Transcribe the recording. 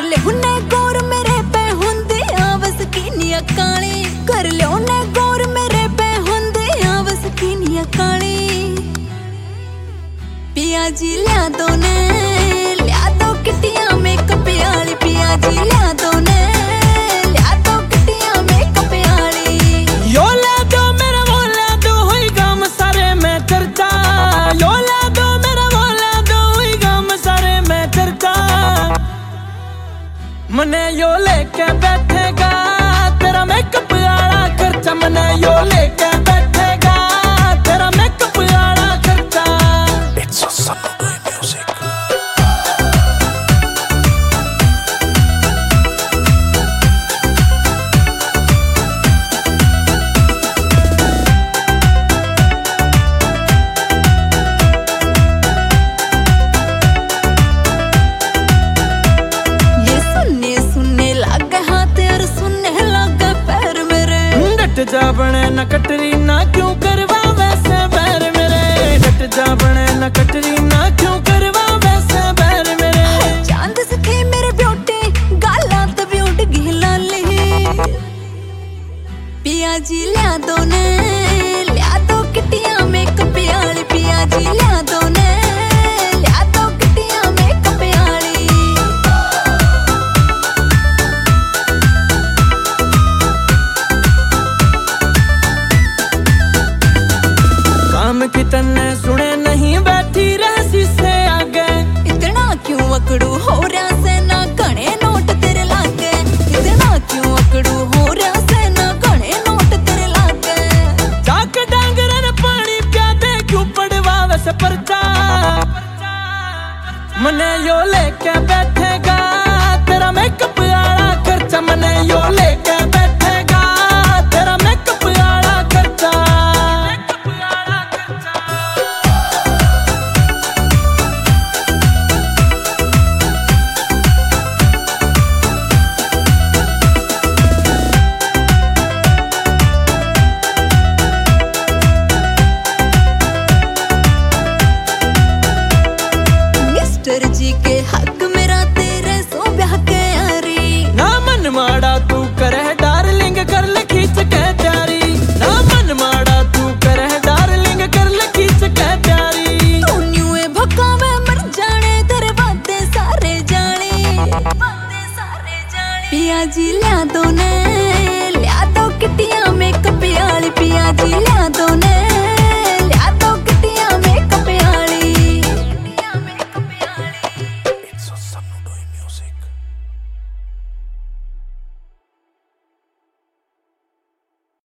ले हुन्ने गौर मेरे पे हुंदे आवस कीनिया काली कर ले हुन्ने गौर मेरे पे हुंदे आवस कीनिया काली पिया जी लिया दो किटिया मेकअप आली पिया जी लिया दो किटिया मेकअप आली यो ले दो मेरा वो ले दो हुई गम सारे में चर्चा यो ले दो मेरा वो ले दो हुई गम सारे में चर्चा मने यो लेके बैठेगा तेरा मेकअप आला खर्चा मने यो लेके बैठेगा तेरा मेकअप आला खर्चा It's a Sunday music जा बने न कटरीना क्यों करवा वैसे बैर मेरे डट जा बने न कटरीना क्यों करवा वैसे बैर मेरे चांद सखे मेरे ब्यूटी गाला तो ब्यूट गिला ले पिया जी लिया दो किटिया मेकअप आली पिया जी लिया दो किटिया मेकअप आली की तन्ने सुने नहीं बैठी रहसी से आगे इतना क्यों अकड़ू हो रहा से ना घने नोट तेरे लागे इतना क्यों अकड़ू हो रहा से ना घने नोट तेरे लागे जाके डांगरन पानी प्यादे क्यों पड़वा वैसे परचा मने यो लेके बैठेगा तेरा मेकअप आला खर्चा मने यो ले